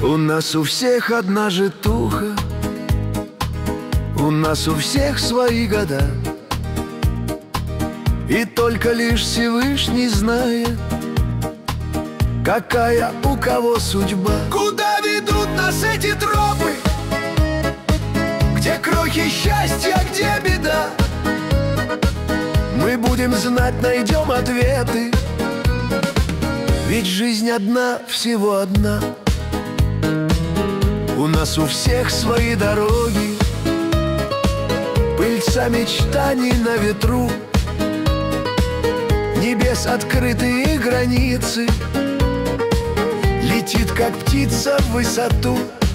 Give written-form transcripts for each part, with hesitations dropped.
У нас у всех одна житуха, у нас у всех свои года, и только лишь Всевышний знает, какая у кого судьба. Куда ведут нас эти тропы? Где крохи счастья, где беда? Мы будем знать, найдем ответы, ведь жизнь одна, всего одна. У нас у всех свои дороги, пыльца мечтаний на ветру, небес открытые границы, летит, как птица, в высоту.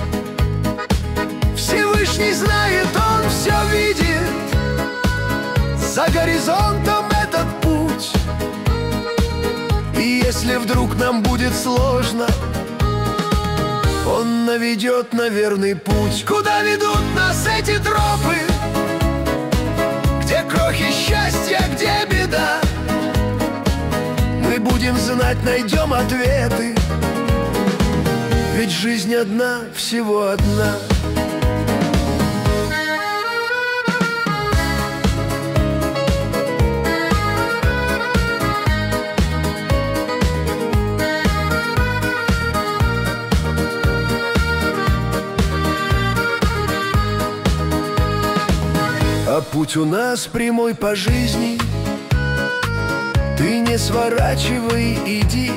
Всевышний знает, Он все видит, за горизонтом этот путь. И если вдруг нам будет сложно, Он наведет на верный путь. Куда ведут нас эти тропы? Где крохи счастья, где беда? Мы будем знать, найдем ответы, ведь жизнь одна, всего одна. А путь у нас прямой по жизни, ты не сворачивай, иди.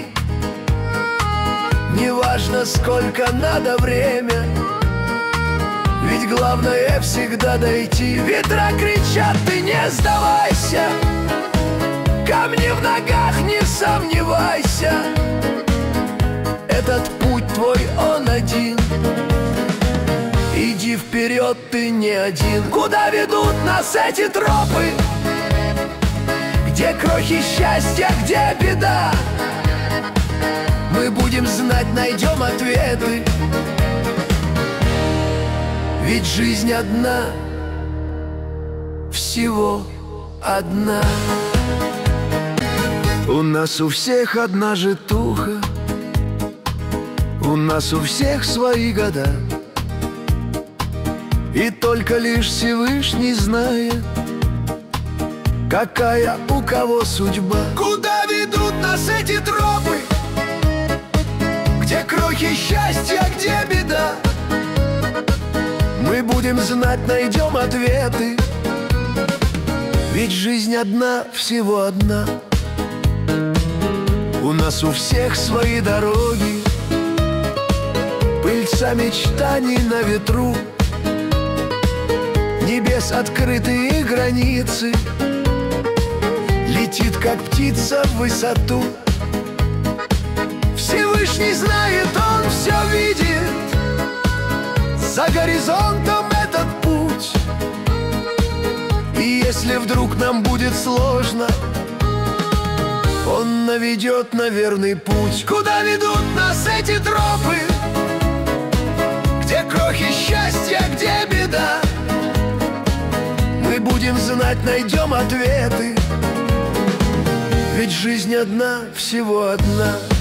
Неважно, сколько надо время, ведь главное всегда дойти. Ветра кричат, ты не сдавайся, камни в ногах, не сомневайся. Этот путь твой, он один, иди вперед, ты не один. Куда ведут нас эти тропы? Где крохи счастья, где беда? Мы будем знать, найдем ответы, ведь жизнь одна, всего одна. У нас у всех одна житуха, у нас у всех свои года, и только лишь Всевышний знает, какая у кого судьба. Куда ведут нас эти тропы? Где крохи счастья, где беда? Мы будем знать, найдем ответы, ведь жизнь одна, всего одна. У нас у всех свои дороги, пыльца мечтаний на ветру, небес открытые границы, летит, как птица, в высоту. Всевышний знает, Он все видит, за горизонтом этот путь. И если вдруг нам будет сложно, Он наведет на верный путь. Куда ведут нас эти тропы? Где крохи счастья, где беда? Мы будем знать, найдем ответы, ведь жизнь одна, всего одна.